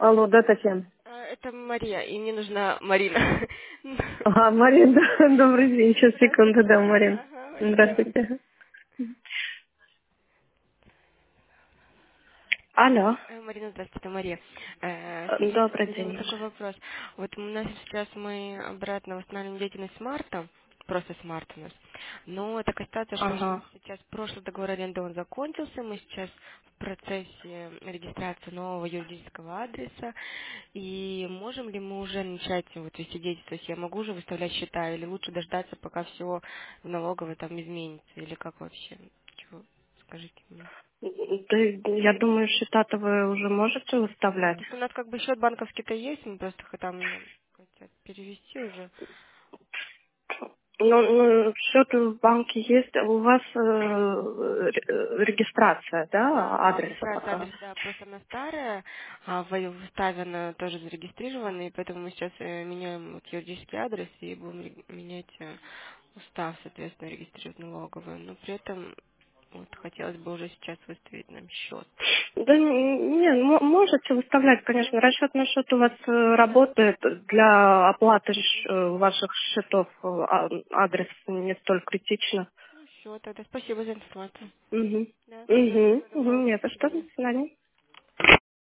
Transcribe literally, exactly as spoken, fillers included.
Алло, да, Татьяна? А, Это Мария, и мне нужна Марина. Ага, Марин, да, добрый день. Сейчас, секунду, Здравствуйте. да, Марин. Ага, спасибо. Здравствуйте. Алло, Э, Марина, здравствуйте, Мария. Э, э, Скажите, добрый у меня вот день. такой вопрос. Вот у нас сейчас мы обратно восстанавливаем деятельность с марта, просто с марта у нас. Но такая ситуация, что у нас Ага. сейчас прошлый договор аренды он закончился, мы сейчас в процессе регистрации нового юридического адреса. И можем ли мы уже начать вот вести деятельность? То есть я могу уже выставлять счета или лучше дождаться, пока все в налоговой там изменится? Или как вообще? Чего? Скажите мне. Да, я думаю, счета-то вы уже можете выставлять. То есть у нас как бы счет банковский-то есть, мы просто х- там нам хотят перевести уже. Ну, ну, счет в банке есть, у вас э, ре- регистрация, Да, да, да, адреса регистрация пока? адреса, да, просто она старая, а в- вставлена тоже зарегистрирована, и поэтому мы сейчас э, меняем вот юридический адрес и будем ре- менять э, устав, соответственно, регистрировать налоговую. Но при этом вот хотелось бы уже сейчас выставить нам счет. Да н- не, мо- можете выставлять, конечно. Расчетный счет у вас э, работает для оплаты ш- э, ваших счетов. э, а- Адрес не столь критично. Ну все, тогда спасибо за информацию. Угу. Да, всего Угу. Угу. доброго. Нет, До а что? До свидания. свидания.